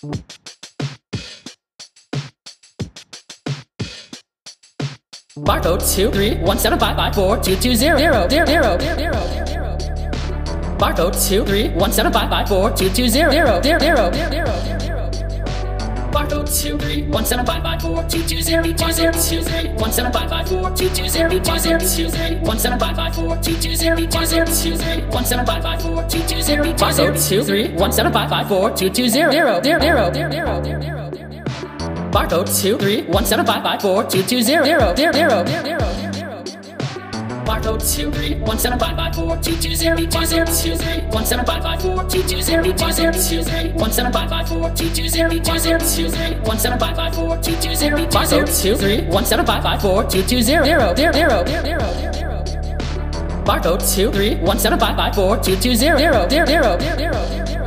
Barcode 23175542200. Barcode 23175542200. Barcode 23175542200. 175542200. 175542200. 175542200. Barcode 23175542200. Barcode 23175542200. Barcode 23175542200. 175542200. 175542200. 175542200. Barcode 23175542200. Barcode 23175542200.